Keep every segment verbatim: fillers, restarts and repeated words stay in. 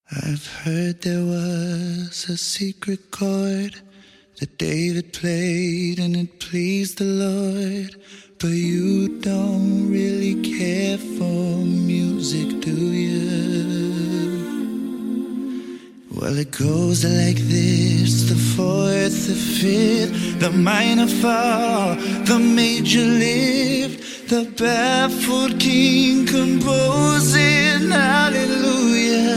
I've heard there was a secret chord that David played and it pleased the Lord. But you don't really care for music, do you? Well, it goes like this: the fourth, the fifth, the minor fall, the major lift, the baffled king composing hallelujah,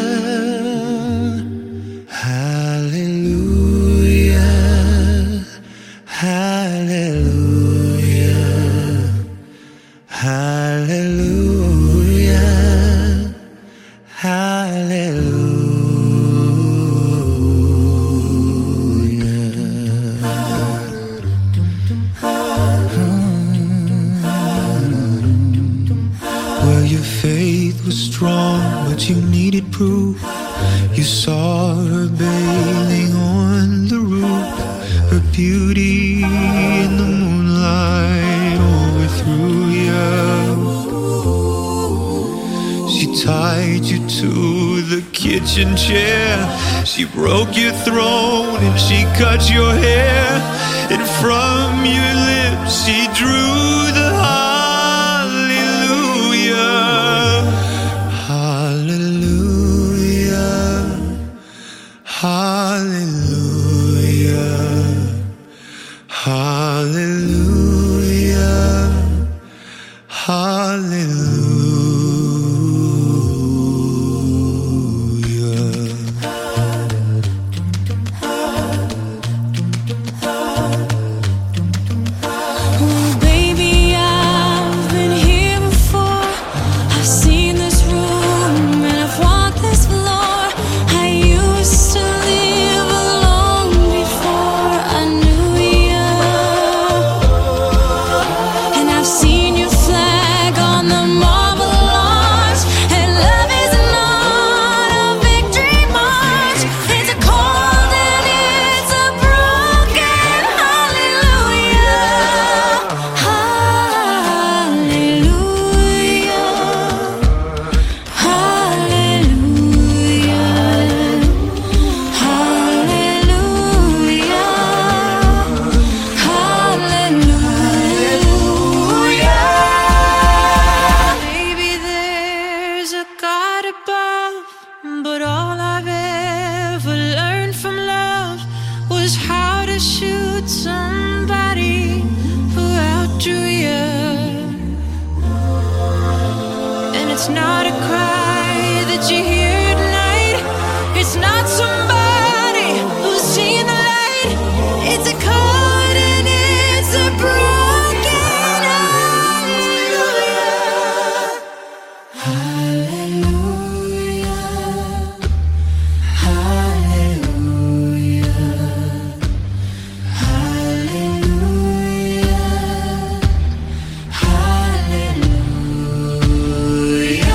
hallelujah, hallelujah, hallelujah, hallelujah. Well, your faith was strong, but you needed proof. You saw her bathing on the roof, her beauty in the moonlight overthrew you. She tied you to the kitchen chair, she broke your throne and she cut your hair, and from your lips she drew the hallelujah, hallelujah, hallelujah, hallelujah, hallelujah. But all I've ever learned from love was how to shoot somebody who outdrew you. And it's not a cry that you hear tonight. It's not somebody who's seen the light. It's a chord and it's a broken hallelujah, hallelujah, hallelujah, hallelujah,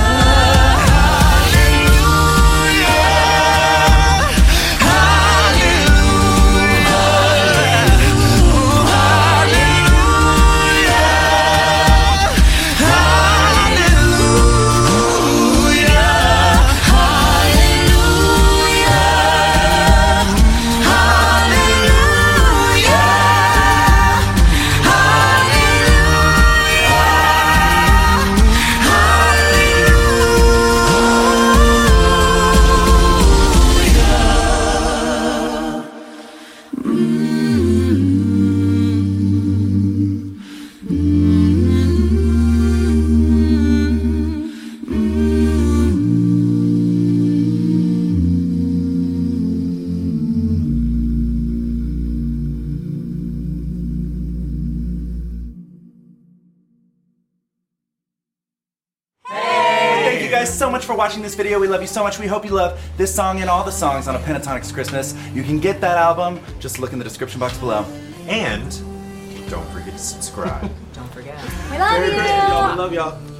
Thank you guys so much for watching this video. We love you so much. We hope you love this song and all the songs on A Pentatonix Christmas. You can get that album. Just look in the description box below. And don't forget to subscribe. Don't forget. We love Merry you. Christmas, y'all. We love y'all.